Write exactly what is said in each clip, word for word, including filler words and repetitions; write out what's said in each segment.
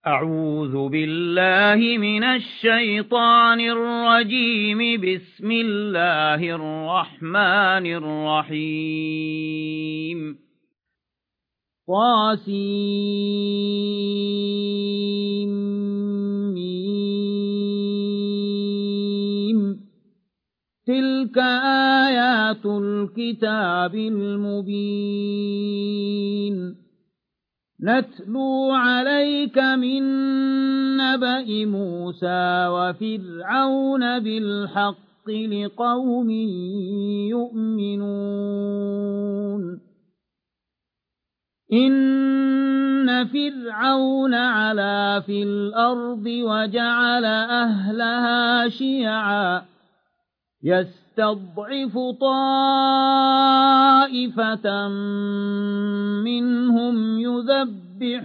أعوذ بالله من الشيطان الرجيم. بسم الله الرحمن الرحيم. طاسيم. تلك آيات الكتاب المبين. نتلو عليك من نبأ موسى وفرعون بالحق لقوم يؤمنون. إن فرعون علا في الأرض وجعل أهلها شيعا يستضعف طائفة منهم يذبح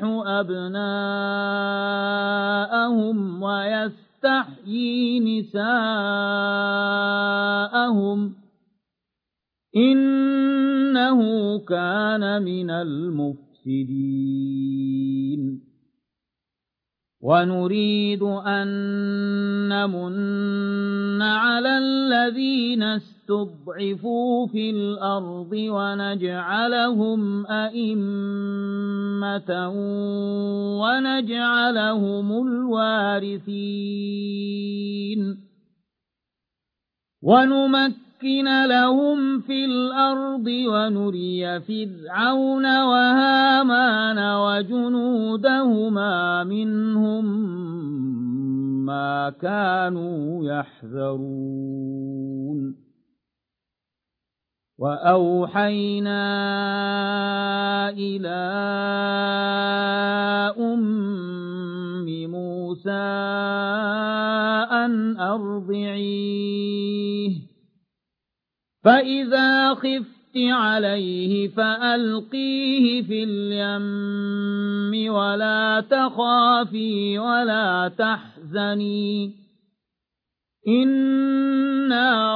أبناءهم ويستحيي نساءهم إنه كان من المفسدين. ونريد أن نمن على الذين استضعفوا في الأرض ونجعلهم أئمة ونجعلهم الوارثين. ونمكن لهم في الأرض ونري فرعون وهامان وجنودهما منهم ما كانوا يحذرون. وأوحينا إلى أم موسى أن أرضعيه فإذا خفت عليه فألقيه في اليم ولا تخافي ولا تحزني إنا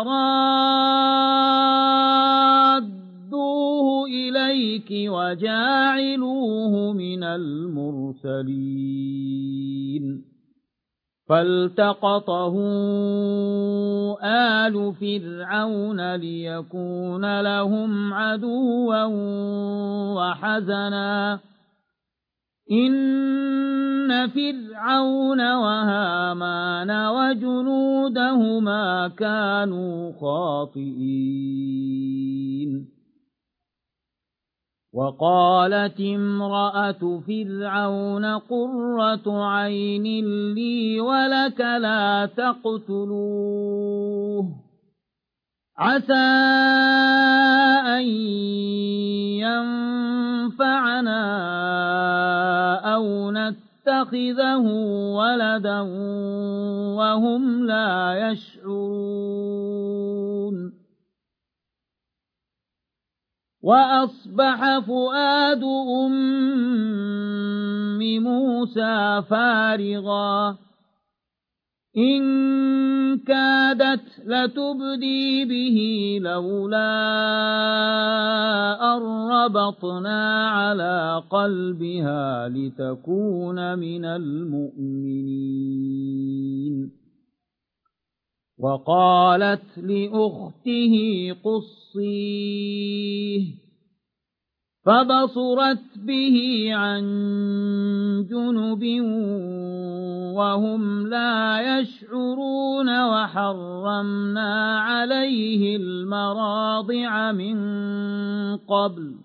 رادوه إليك وجاعلوه من المرسلين. فالتقطه آل فرعون ليكون لهم عدوا وحزنا إن فرعون وهامان وجنودهما كانوا خاطئين. وقالت امرأة فرعون قرة عين لي ولك لا تقتلوه عسى أن ينفعنا أو نتخذه ولدا وهم لا يشعرون. وأصبح فؤاد أم موسى فارغا إن كادت لتبدي به لولا أن ربطنا على قلبها لتكون من المؤمنين. وقالت لأخته قصيه فبصرت به عن جنب وهم لا يشعرون. وحرمنا عليه المراضع من قبل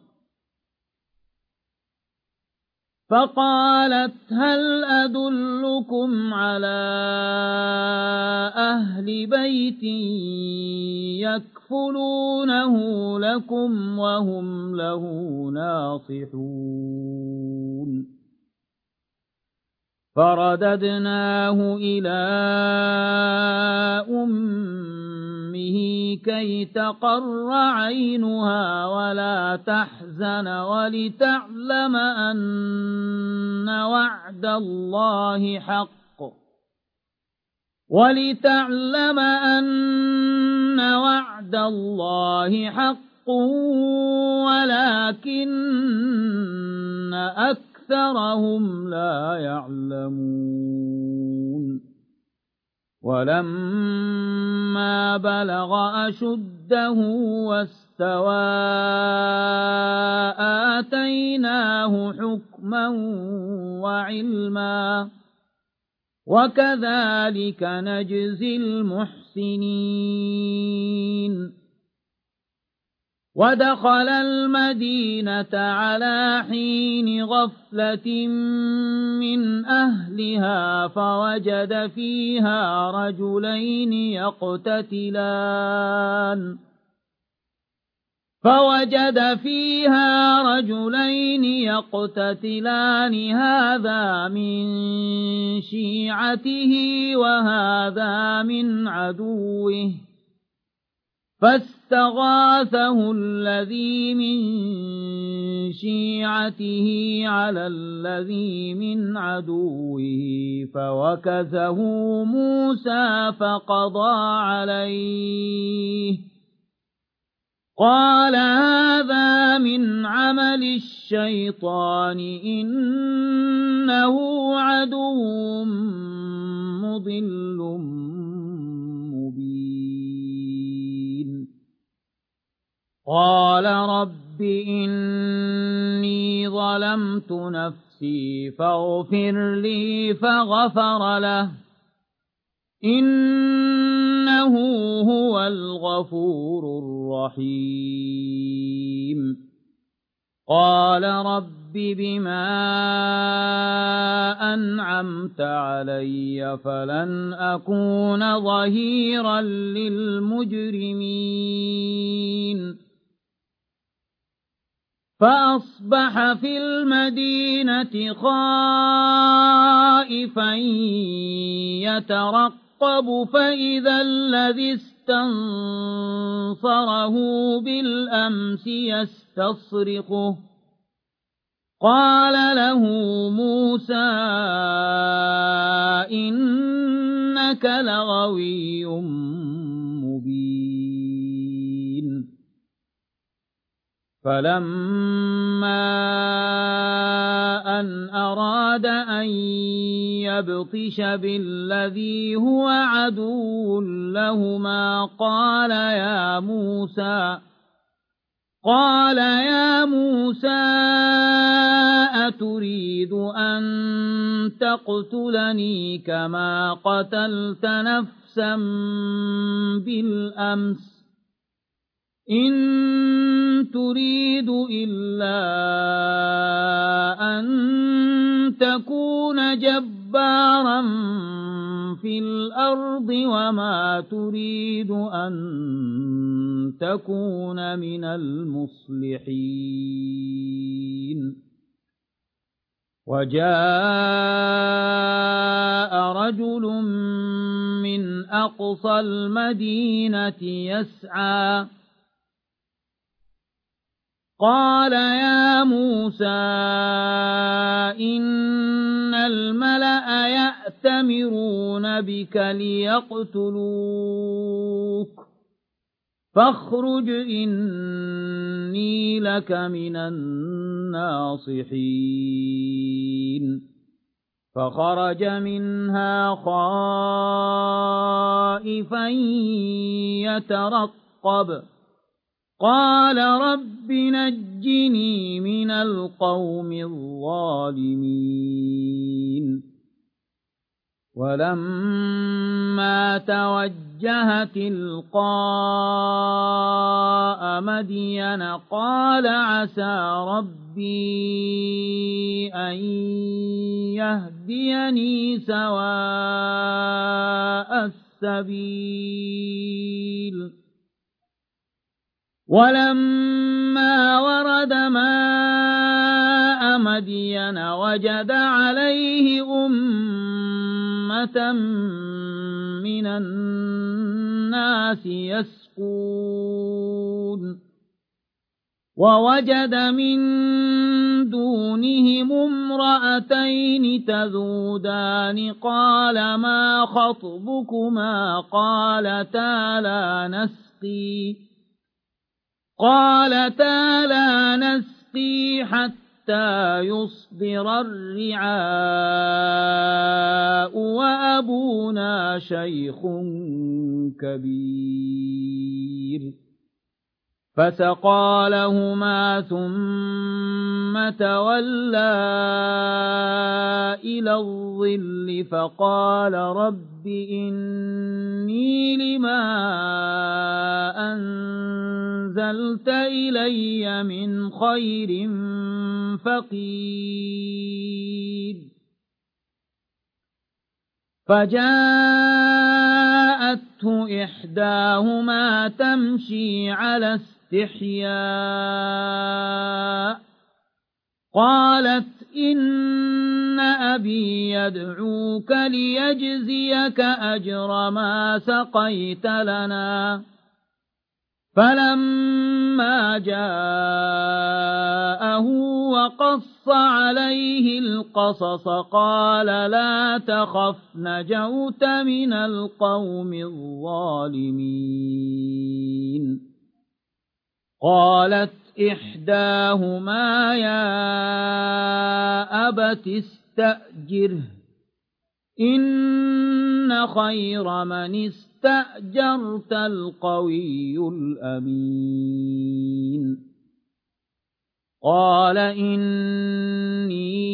فقالت هل أدلكم على أهل بيت يكفلونه لكم وهم له ناصحون. فرددناه إلى أمه كي تقر عينها ولا تحزن ولتعلم أن وعد الله حق ولتعلم أن وعد الله حق ولكن أكثر أكثرهم لا يعلمون ولما بلغ أشده واستوى آتيناه حكما وعلما وكذلك نجزي المحسنين ودخل المدينة على حين غفلة من أهلها فوجد فيها رجلين يقتتلان فوجد فيها رجلين يقتتلان هذا من شيعته وهذا من عدوه فاستغاثه الذي من شيعته على الذي من عدوه فوكزه موسى فقضى عليه قال هذا من عمل الشيطان إنه عدو مضل مبين قال رب إني ظلمت نفسي فاغفر لي فغفر له إنه هو الغفور الرحيم قال رب بما أنعمت علي فلن أكون ظهيرا للمجرمين فأصبح في المدينة خائفا يترقب فإذا الذي استنصره بالأمس يستصرخه قال له موسى إنك لغوي مبين فلما أن أراد أن يبطش بالذي هو عدو لهما قال يا موسى قال يا موسى أتريد أن تقتلني كما قتلت نفسا بالأمس إن تريد إلا أن تكون جبارا في الأرض وما تريد أن تكون من المصلحين وجاء رجل من أقصى المدينة يسعى قال يا موسى إن الملأ يأتمرون بك ليقتلوك فاخرج إني لك من الناصحين فخرج منها خائفا يترقب قال رب نجني من القوم الظالمين ولما توجه تلقاء مدين قال عسى ربي أن يهديني سواء السبيل ولما ورد ماء مدين وجد عليه أمة من الناس يسقون ووجد من دونهم امرأتين تذودان قال ما خطبكما قالتا لا نسقي قالتا لا نسقي حتى حتى يصدر الرعاء وأبونا شيخ كبير فسقى لهما ثم تولى إلى الظل فقال رب إني لما أنزلت إلي من خير فقير فجاءته إحداهما تمشي على استحياء قالت إن أبي يدعوك ليجزيك أجر ما سقيت لنا فلما جاءه وقص عليه القصص قال لا تخف نجوت من القوم الظالمين قالت إحداهما يا أبت استأجره إن خير من استأجرت القوي الأمين قال إني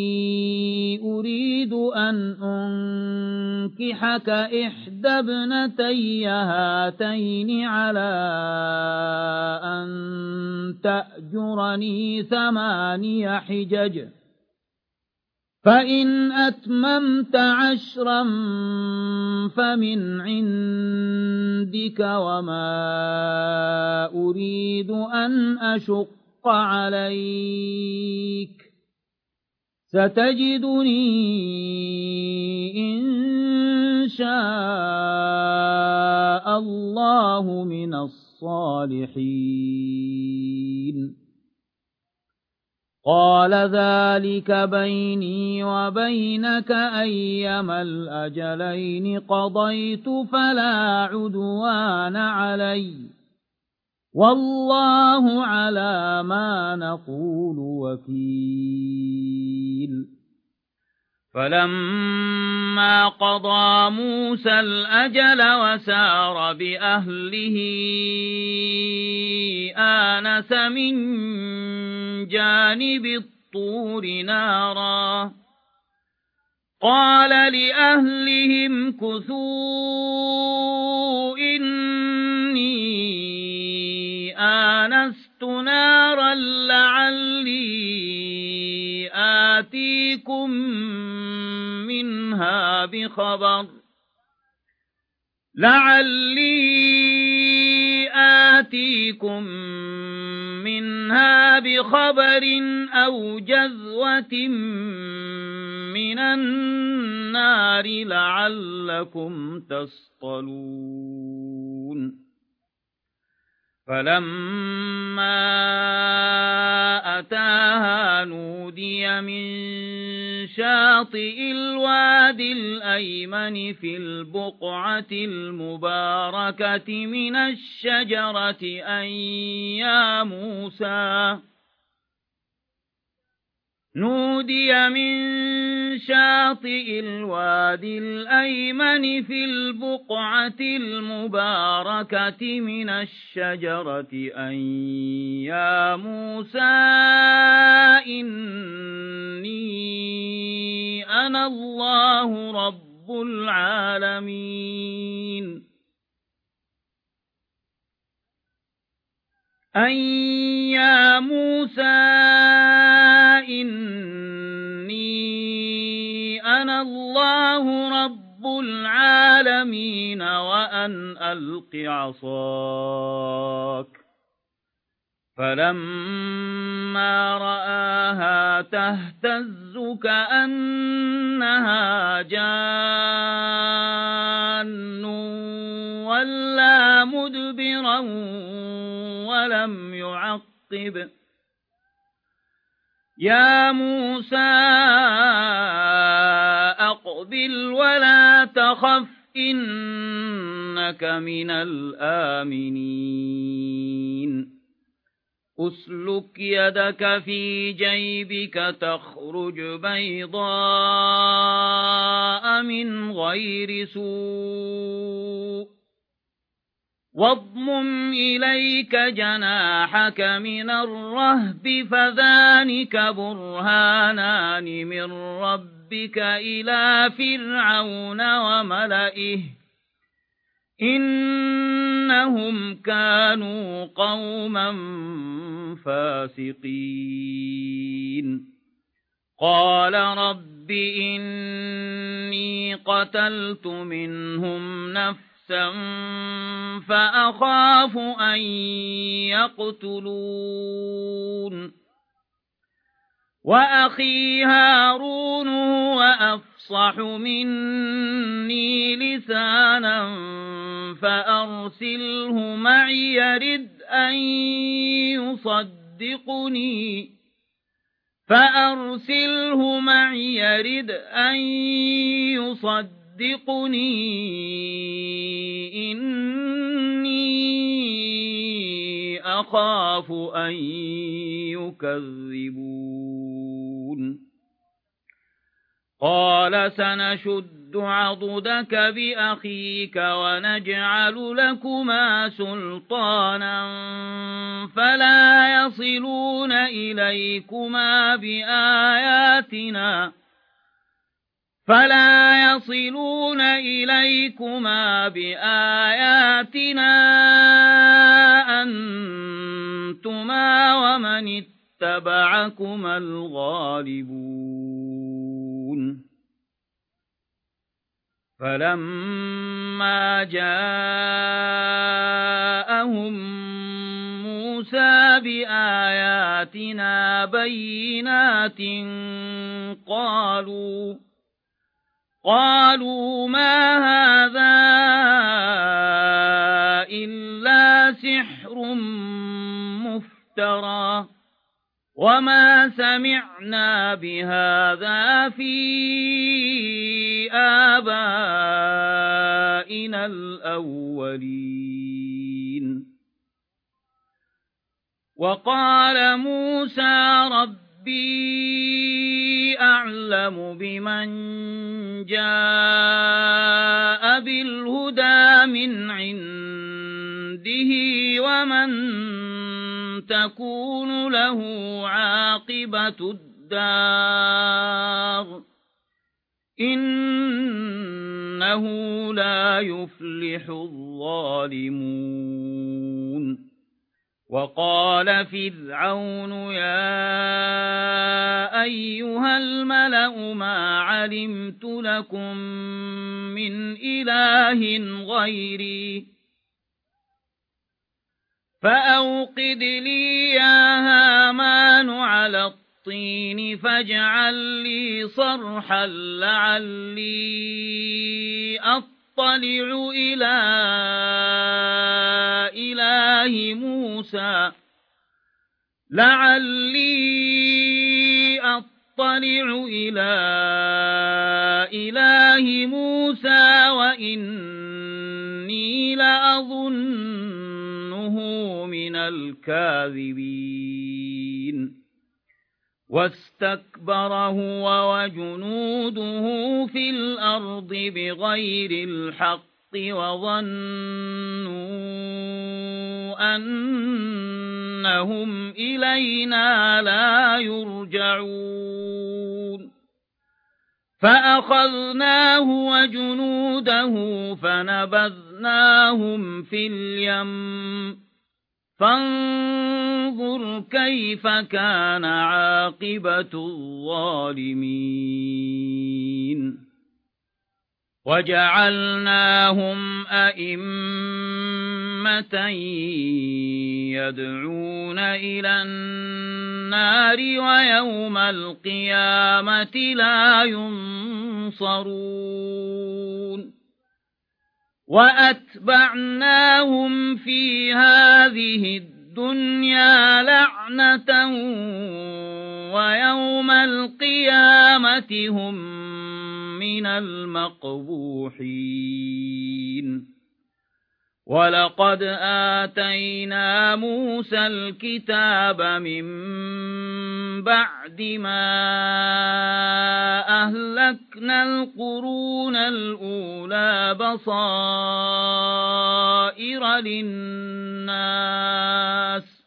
أريد أن أنكحك إحدى ابنتي هاتين على أن تأجرني ثماني حجج فإن أتممت عشرا فمن عندك وما أريد أن أشق عليك ستجدني إن شاء الله من الصالحين قال ذلك بيني وبينك أيما الأجلين قضيت فلا عدوان علي والله على ما نقول وكيل فلما قضى موسى الأجل وسار بأهله آنس من جانب الطور نارا قال لأهلهم كثوا إني آنست نارا لعلي آتيكم منها بخبر لعلي آتيكم منها بخبر أو جذوة من النار لعلكم تصطلون فلما أتاها نودي من شاطئ الوادي الأيمن في البقعة المباركة من الشجرة أن يا موسى نودي من شاطئ الوادي الأيمن في البقعة المباركة من الشجرة أن يا موسى إني أنا الله رب العالمين أن يا موسى إني أنا الله رب العالمين وأن ألق عصاك فلما رآها تهتز كأنها جان ولا مدبرا ولم يعقب يا موسى أقبل ولا تخف إنك من الآمنين أسلك يدك في جيبك تخرج بيضاء من غير سوء واضمم إليك جناحك من الرهب فذلك برهانان من ربك إلى فرعون وملئه إنهم كانوا قوما فاسقين قال رب إني قتلت منهم نفسا فأخاف أن يقتلون وأخي هارون وأفصح مني لسانا فأرسله معي يرد أن يصدقني فأرسله معي يرد أن يصدقني إني أخاف أن يكذبون قال سنشد عضدك بأخيك ونجعل لكما سلطانا فلا يصلون إليكما بآياتنا فلا يصلون إليكما بآياتنا أنتما ومن اتبعكما الغالبون فلما جاءهم موسى بآياتنا بينات قالوا قالوا ما هذا إلا سحر مفترى وما سمعنا بهذا في آبائنا الأولين وقال موسى ربي أعلم بمن جاء بالهدى من عنده ومن تكون له عاقبة الدار إنه لا يفلح الظالمون وقال فرعون يا أيها الملأ ما علمت لكم من إله غيري فأوقد لي يا هامان على الطين فاجعل لي صرحا لعلي أطلع إلى إله موسى لعلي أطلع إلى إله موسى وإني لأظنه من الكاذبين واستكبر هو وجنوده في الأرض بغير الحق وظنوا أنهم إلينا لا يرجعون فأخذناه وجنوده فنبذناهم في اليم فانظر كيف كان عاقبة الظالمين وجعلناهم أئمة يدعون إلى النار ويوم القيامة لا ينصرون وأتبعناهم في هذه الدنيا لعنة ويوم القيامة هم من المقبوحين ولقد آتينا موسى الكتاب من بعد ما أهلكنا القرون الأولى بصائر للناس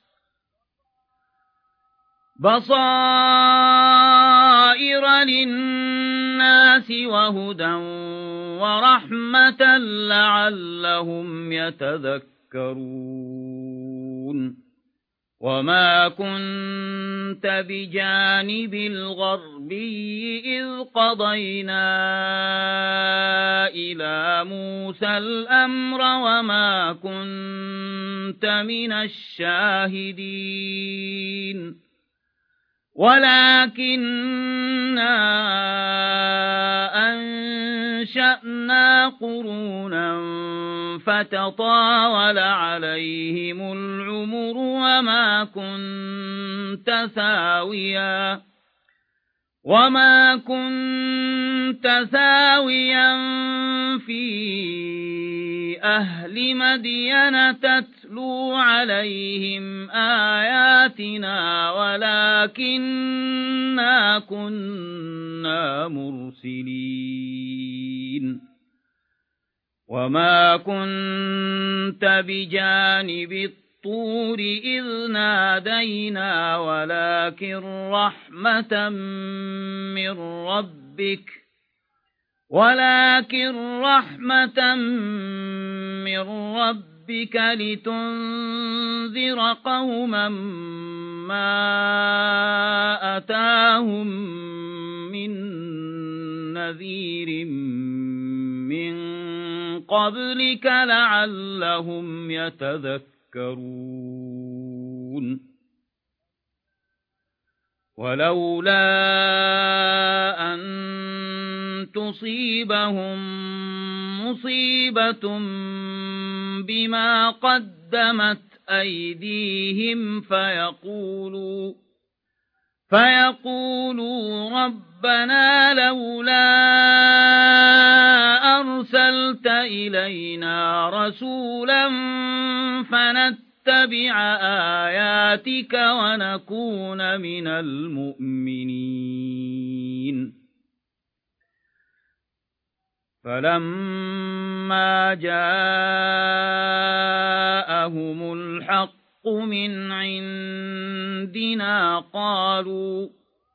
بصائر للناس وهدى ورحمة لعلهم يتذكرون وما كنت بجانب الغربي إذ قضينا إلى موسى الأمر وما كنت من الشاهدين ولكننا أنشأنا قرونا فتطاول عليهم العمر وما كنت ثاويا وما كنت ثاويا في أهل مدين تتلو عليهم آياتنا ولكننا كنا مرسلين وما كنت بجانب الطور إذ نادينا ولكن رحمة من ربك ولكن رحمة من ربك لتنذر قوما ما أتاهم من نذير من قبلك لعلهم يتذكرون ولولا أن تصيبهم مصيبة بما قدمت أيديهم فيقولوا فيقولوا ربنا لولا أرسلت إلينا رسولا فنتبع آياتك ونكون من المؤمنين فلما جاءهم الحق من عندنا قالوا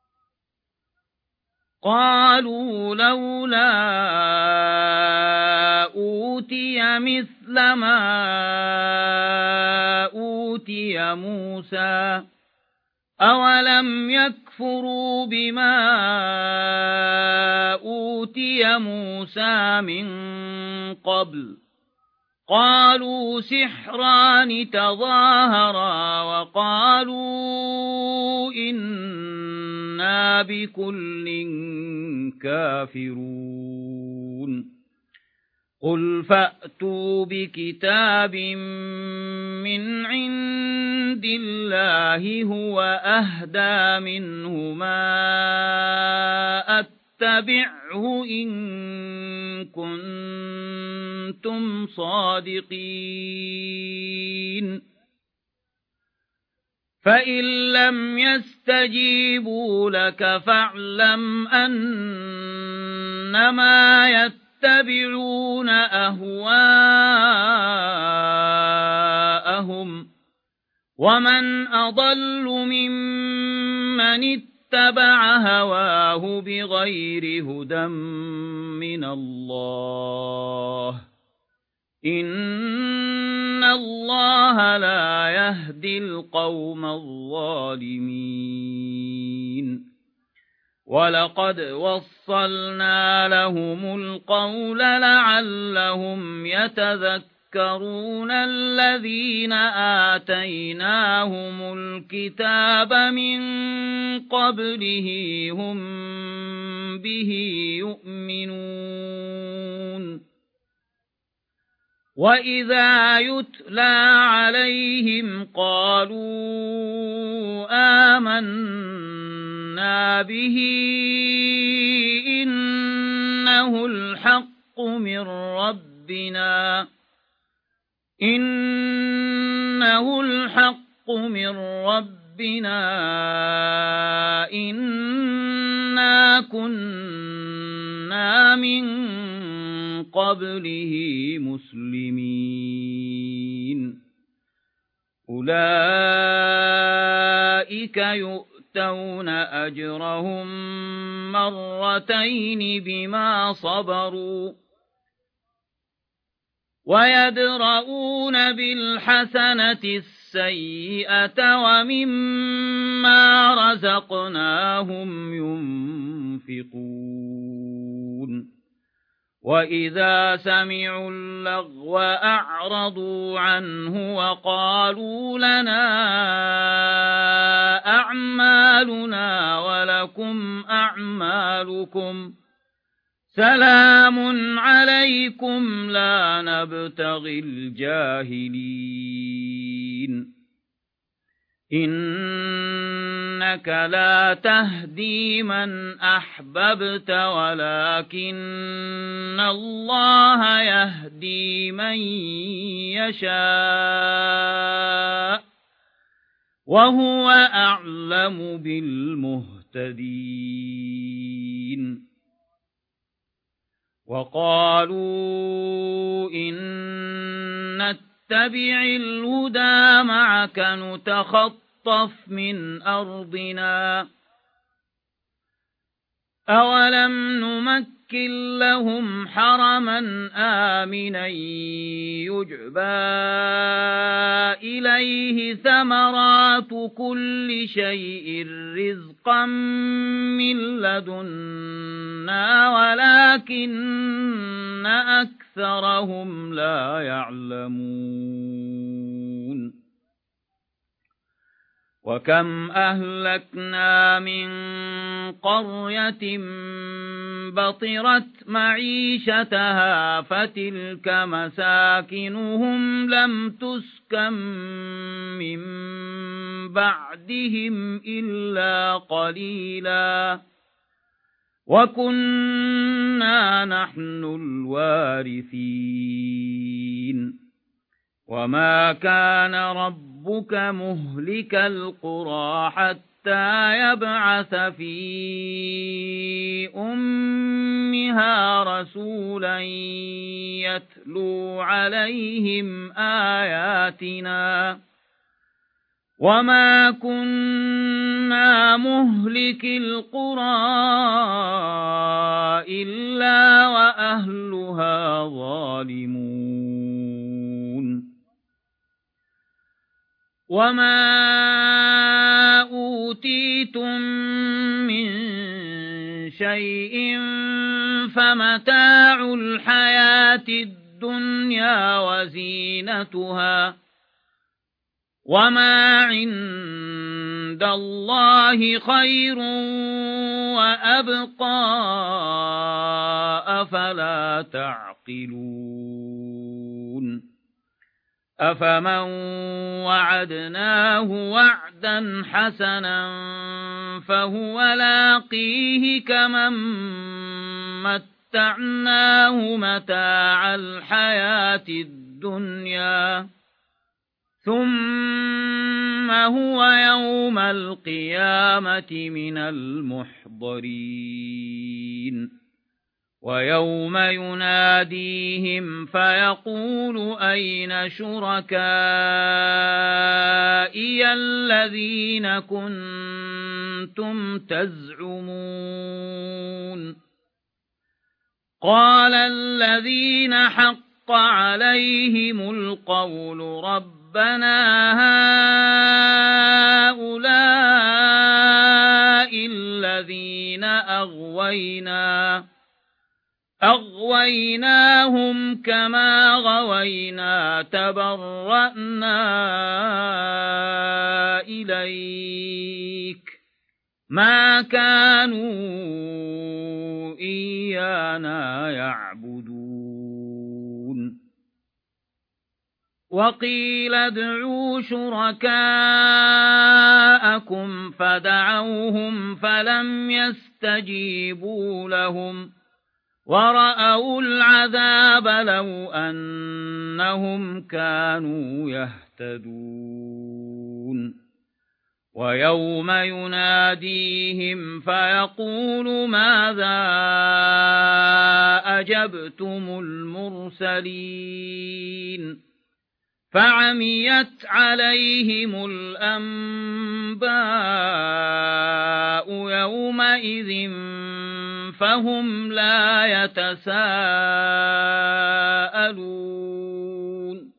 قالوا لولا أوتي مثل ما أوتي موسى أولم يكفروا بما أوتي موسى من قبل قالوا سحران تظاهرا وقالوا إنا بكل كافرون قل فأتوا بكتاب من عند الله هو أهدى منه ما أتبعه إن كنتم صادقين فإن لم يستجيبوا لك فاعلم أنما يتبعون يتبعون أهواءهم ومن أضل ممن اتبع هواه بغير هدى من الله إن الله لا يهدي القوم الظالمين ولقد وصلنا لهم القول لعلهم يتذكرون الذين آتيناهم الكتاب من قبله هم به يؤمنون وإذا يتلى عليهم قالوا آمنا به إنه الحق من ربنا إنه الحق من ربنا إنا كنا من قبله مسلمين أولئك يؤتون أجرهم مرتين بما صبروا ويدرؤون بالحسنة السيئة ومما رزقناهم ينفقون وإذا سمعوا اللغو أعرضوا عنه وقالوا لنا أعمالنا ولكم أعمالكم سلام عليكم لا نبتغي الجاهلين إنك لا تهدي من أحببت ولكن الله يهدي من يشاء وهو أعلم بالمهتدين وقالوا إن نتبع الهدى معك نتخطف من أرضنا أولم نمكن لهم حرما آمنا يجبى إليه ثمرات كل شيء رزقا من لدنا ولكن أكثرهم لا يعلمون وكم أهلكنا من قرية بطرت معيشتها فتلك مساكنهم لم تسكن من بعدهم إلا قليلا وكنا نحن الوارثين وما كان ربك مهلك القرى حتى يبعث في أمها رسولا يتلو عليهم آياتنا وما كنا مهلك القرى إلا وأهلها ظالمون وما أوتيتم من شيء فمتاع الحياة الدنيا وزينتها وما عند الله خير وأبقى أفلا تعقلون أفمن وعدناه وعدا حسنا فهو لاقيه كمن متعناه متاع الحياة الدنيا ثم هو يوم القيامة من المحضرين ويوم يناديهم فيقول أين شركائي الذين كنتم تزعمون قال الذين حق عليهم القول ربنا هؤلاء الذين أغوينا أغويناهم كما غوينا تبرأنا إليك ما كانوا إيانا يعبدون وقيل ادعوا شركاءكم فدعوهم فلم يستجيبوا لهم ورأوا العذاب لو أنهم كانوا يهتدون ويوم يناديهم فيقول ماذا أجبتم المرسلين فعميت عليهم الأنباء يومئذ فهم لا يتساءلون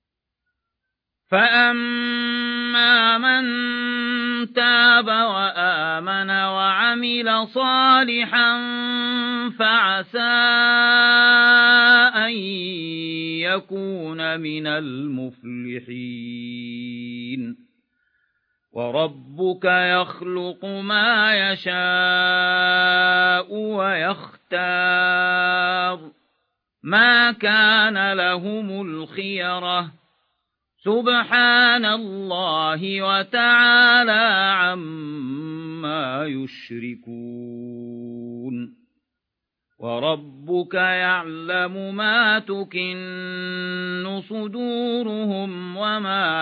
فأما من تاب وآمن وعمل صالحا فعسى أن يكون من المفلحين وربك يخلق ما يشاء ويختار ما كان لهم الخيرة سبحان الله وتعالى عما يشركون وربك يعلم ما تكن صدورهم وما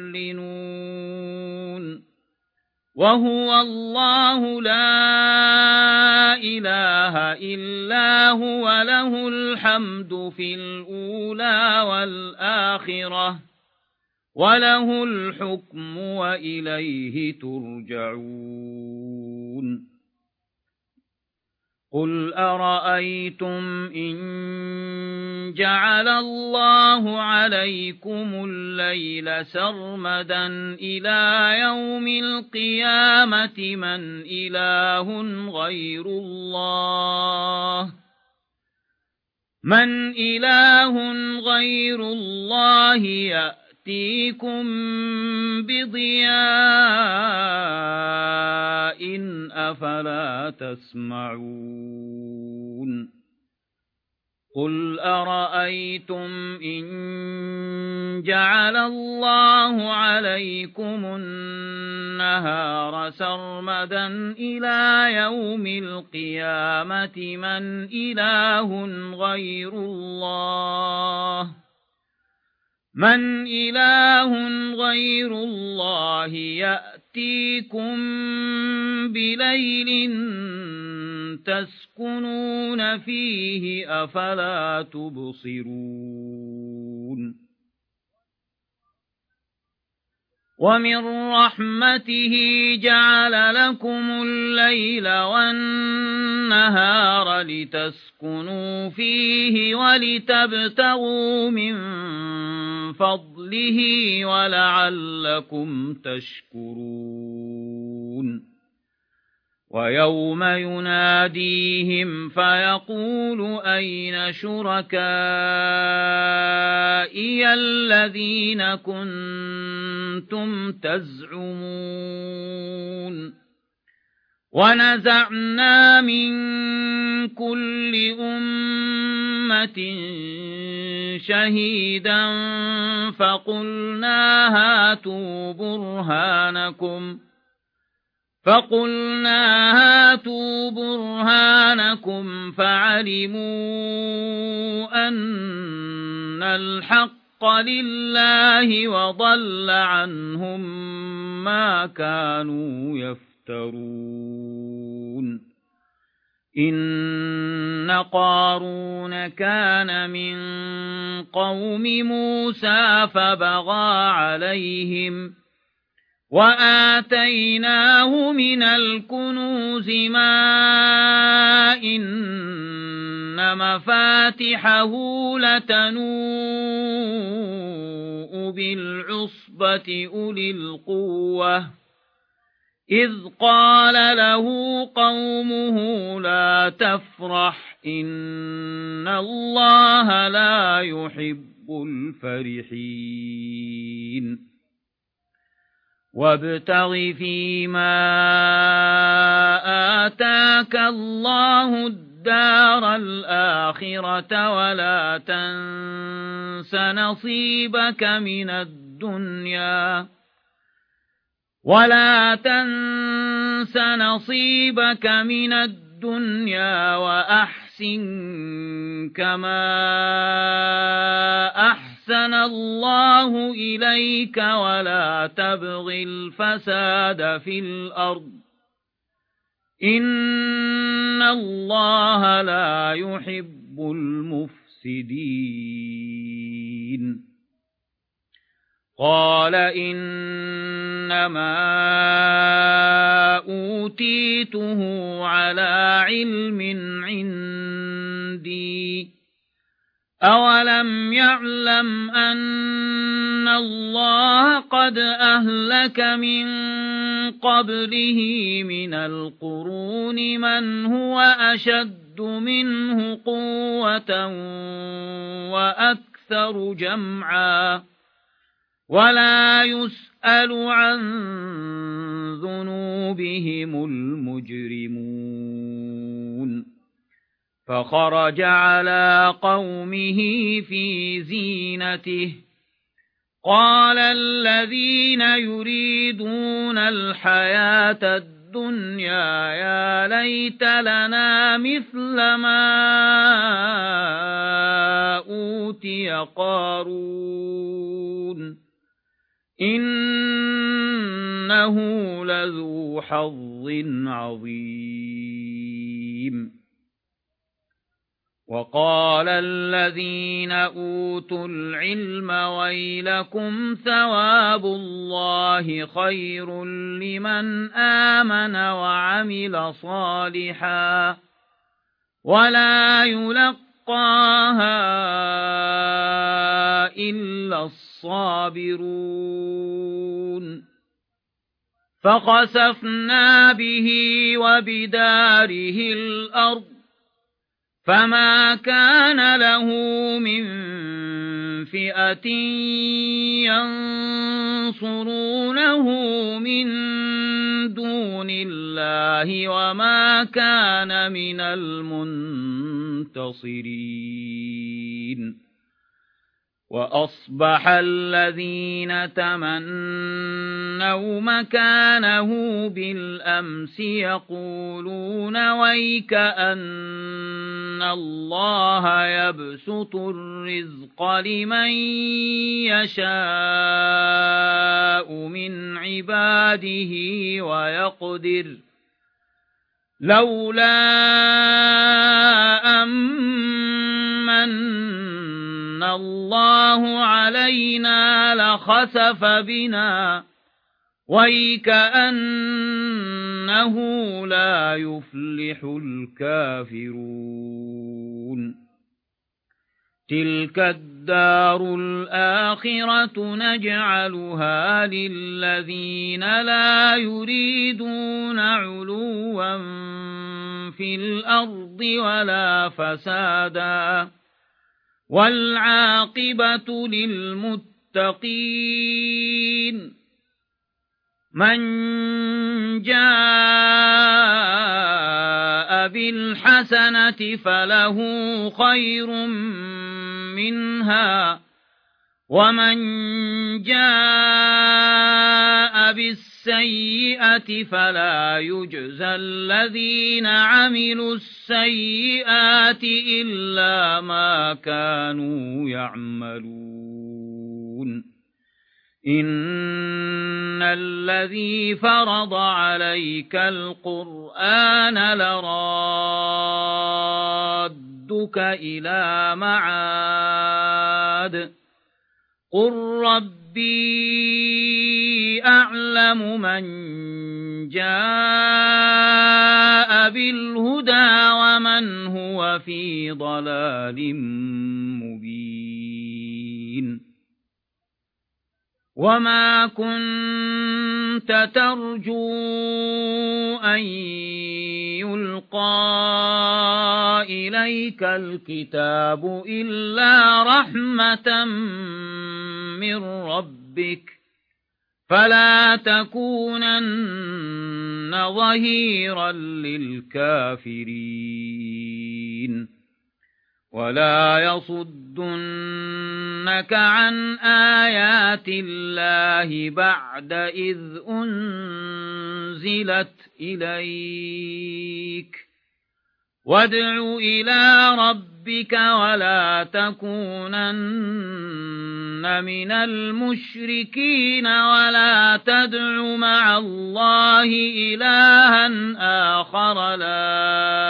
يعلنون وهو الله لا إله إلا هو له الحمد في الأولى والآخرة وله الحكم وإليه ترجعون قل أرأيتم إن جعل الله عليكم الليل سرمدا إلى يوم القيامة من إله غير الله من إله غير الله يأتيكم بضياء أفلا تسمعون قل أرأيتم إن جعل الله عليكم النهار سرمدا إلى يوم القيامة من إله غير الله من إله غير الله يأتيكم بليل تسكنون فيه أفلا تبصرون ومن رحمته جعل لكم الليل والنهار لتسكنوا فيه ولتبتغوا من فضله ولعلكم تشكرون ويوم يناديهم فيقول أين شركائي الذين كنتم تزعمون ونزعنا من كل أمة شهيدا فقلنا هاتوا برهانكم فقلنا هاتوا برهانكم فعلموا أن الحق لله وضل عنهم ما كانوا يفترون إن قارون كان من قوم موسى فبغى عليهم وآتيناه من الكنوز ما إن مفاتحه لتنوء بالعصبة أولي القوة إذ قال له قومه لا تفرح إن الله لا يحب الفرحين وابتغ فيما آتاك الله الدار الآخرة ولا تنس نصيبك من الدنيا ولا تنس نصيبك من الدنيا وأحسن نفس كما أحسن الله إليك ولا تبغ الفساد في الأرض إن الله لا يحب المفسدين قال إنما أوتيته على علم عندي أولم يعلم أن الله قد أهلك من قبله من القرون من هو أشد منه قوة وأكثر جمعا ولا يسأل عن ذنوبهم المجرمون فخرج على قومه في زينته قال الذين يريدون الحياة الدنيا يا ليت لنا مثل ما أوتي قارون إنه لذو حظ عظيم وقال الذين أوتوا العلم ويلكم ثواب الله خير لمن آمن وعمل صالحا ولا يلقاها إلا الصابرون فخسفنا به وبداره الأرض فما كان له من فئة ينصرونه من دون الله وما كان من المنتصرين وأصبح الذين تمنوا مكانه بالأمس يقولون ويك أن الله يبسط الرزق لمن يشاء من عباده ويقدر لولا أمن الله علينا لخسف بنا ويكأنه لا يفلح الكافرون تلك الدار الآخرة نجعلها للذين لا يريدون علوا في الأرض ولا فسادا والعاقبة للمتقين من جاء بالحسنة فله خير منها ومن جاء بالسيئة فلا يجزى الذين عملوا السيئات إلا ما كانوا يعملون إن الذي فرض عليك القرآن لرادك إلى معاد قل ربي أعلم من جاء بالهدى ومن هو في ضلال مبين وما كنت ترجو أن يلقى إليك الكتاب إلا رحمة من ربك فلا تكونن ظهيرا للكافرين ولا يصدنك عن آيات الله بعد إذ أنزلت إليك وادع إلى ربك ولا تكونن من المشركين ولا تدع مع الله إلها آخر لا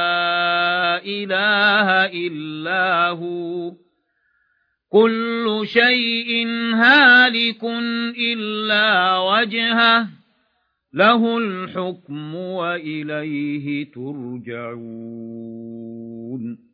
إله إلا هو كل شيء هالك إلا وجهه له الحكم وإليه ترجعون